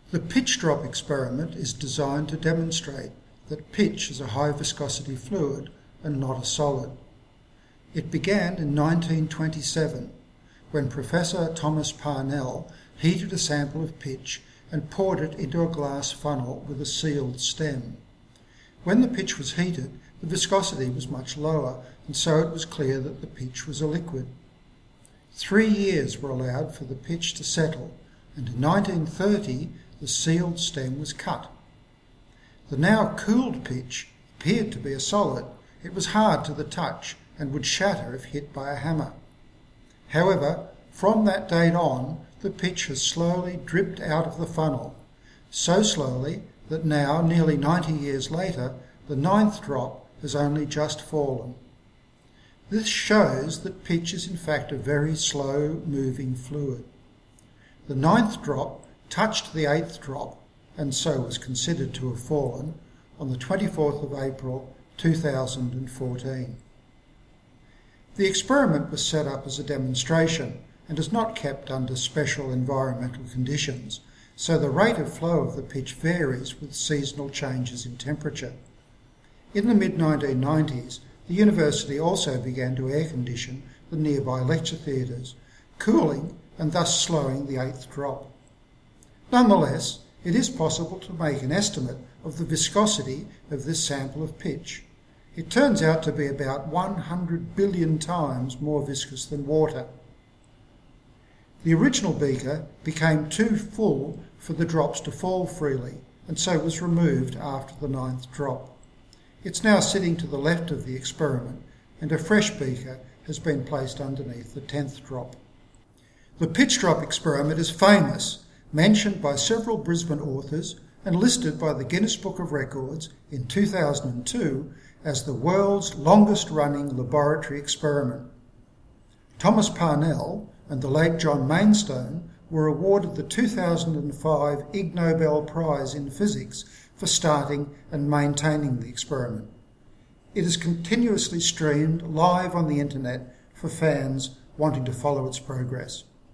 The pitch drop experiment is designed to demonstrate that pitch is a high viscosity fluid and not a solid. It began in 1927 when Professor Thomas Parnell heated a sample of pitch and poured it into a glass funnel with a sealed stem. When the pitch was heated, the viscosity was much lower, and so it was clear that the pitch was a liquid. 3 years were allowed for the pitch to settle, and in 1930 the sealed stem was cut. The now cooled pitch appeared to be a solid. It was hard to the touch and would shatter if hit by a hammer. However, from that date on, the pitch has slowly dripped out of the funnel, so slowly that now, nearly 90 years later, the 9th drop has only just fallen. This shows that pitch is in fact a very slow-moving fluid. The 9th drop touched the 8th drop, and so was considered to have fallen, on the 24th of April 2014. The experiment was set up as a demonstration and is not kept under special environmental conditions, so the rate of flow of the pitch varies with seasonal changes in temperature. In the mid-1990s, the university also began to air condition the nearby lecture theatres, cooling and thus slowing the 8th drop. Nonetheless, it is possible to make an estimate of the viscosity of this sample of pitch. It turns out to be about 100 billion times more viscous than water. The original beaker became too full for the drops to fall freely, and so was removed after the 9th drop. It's now sitting to the left of the experiment, and a fresh beaker has been placed underneath the 10th drop. The pitch drop experiment is famous, mentioned by several Brisbane authors and listed by the Guinness Book of Records in 2002 as the world's longest-running laboratory experiment. Thomas Parnell and the late John Mainstone were awarded the 2005 Ig Nobel Prize in Physics for starting and maintaining the experiment. It is continuously streamed live on the internet for fans wanting to follow its progress.